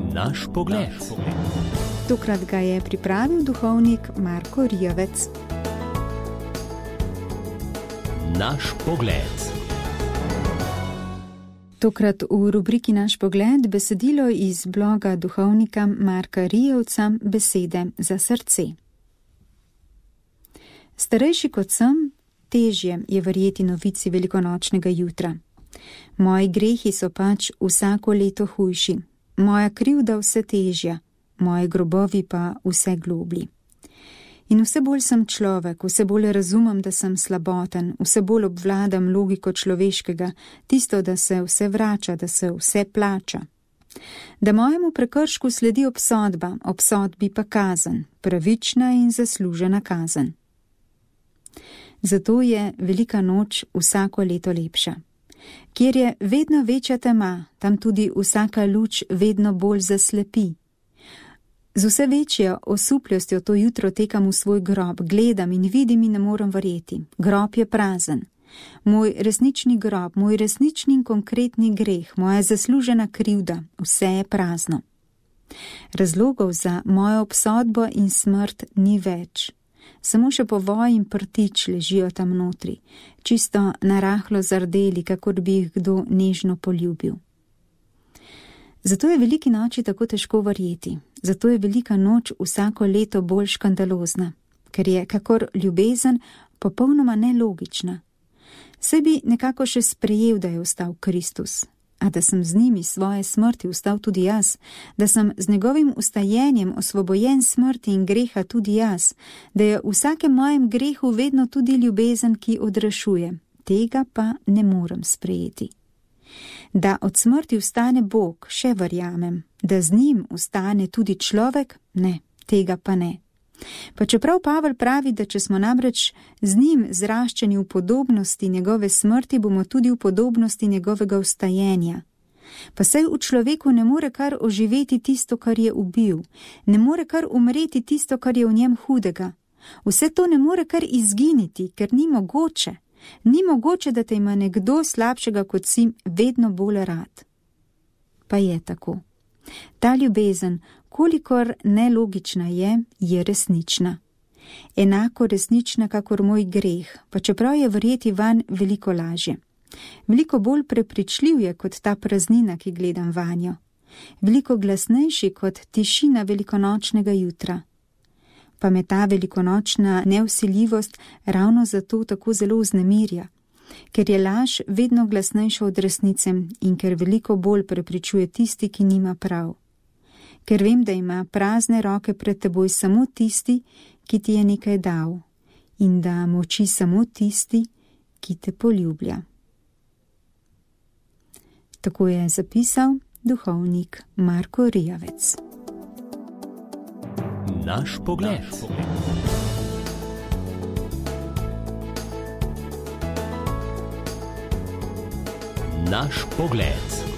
Naš pogled. Tokrat ga je pripravil duhovnik Marko Rijavec. Naš pogled. Tokrat v rubriki Naš pogled besedilo iz bloga duhovnika Marka Rijavca Besede za srce. Starejši kot sem, težje je verjeti novici velikonočnega jutra. Moji grehi so pač vsako leto hujši, moja krivda vse težja, moji grobovi pa vse globlji. In vse bolj sem človek, vse bolj razumem, da sem slaboten, vse bolj obvladam logiko človeškega, tisto, da se vse vrača, da se vse plača. Da mojemu prekršku sledi obsodba, obsodbi pa kazen, pravična in zaslužena kazen. Zato je velika noč vsako leto lepša. Kjer je vedno večja tema, tam tudi vsaka luč vedno bolj zaslepi. Z vse večjo osupljostjo to jutro tekam v svoj grob, gledam in vidim in ne morem verjeti. Grob je prazen. Moj resnični grob, moj resnični in konkretni greh, moja zaslužena krivda, vse je prazno. Razlogov za mojo obsodbo in smrt ni več. Samo še povoj in prtič ležijo tam notri, čisto narahlo zardeli, kakor bi jih kdo nežno poljubil. Zato je veliki noči tako težko verjeti, zato je velika noč vsako leto bolj škandalozna, ker je kakor ljubezen popolnoma nelogična. Saj bi nekako še sprejel, da je vstal Kristus, a da sem z njimi svoje smrti vstal tudi jaz, da sem z njegovim vstajenjem osvobojen smrti in greha tudi jaz, da je v vsakem mojem grehu vedno tudi ljubezen, ki odrešuje, tega pa ne morem sprejeti. Da od smrti vstane Bog, še verjamem, da z njim vstane tudi človek, ne, tega pa ne. Pa čeprav Pavel pravi, da če smo namreč z njim zraščeni v podobnosti njegove smrti, bomo tudi v podobnosti njegovega vstajenja. Pa saj v človeku ne more kar oživeti tisto, kar je ubil, ne more kar umreti tisto, kar je v njem hudega. Vse to ne more kar izginiti, ker ni mogoče. Ni mogoče, da te ima nekdo slabšega kot si vedno bolj rad. Pa je tako. Ta ljubezen, kolikor nelogična je resnična. Enako resnična, kakor moj greh, pa čeprav je verjeti vanj veliko lažje. Veliko bolj prepričljiv je kot ta praznina, ki gledam vanjo. Veliko glasnejši kot tišina velikonočnega jutra. Pa me ta velikonočna nevsiljivost ravno zato tako zelo vznemirja, ker je laž vedno glasnejša od resnice in ker veliko bolj prepričuje tisti, ki nima prav. Ker vem, da ima prazne roke pred teboj samo tisti, ki ti je nekaj dal, in da moči samo tisti, ki te poljublja. Tako je zapisal duhovnik Marko Rijavec. Naš pogled. Naš pogled.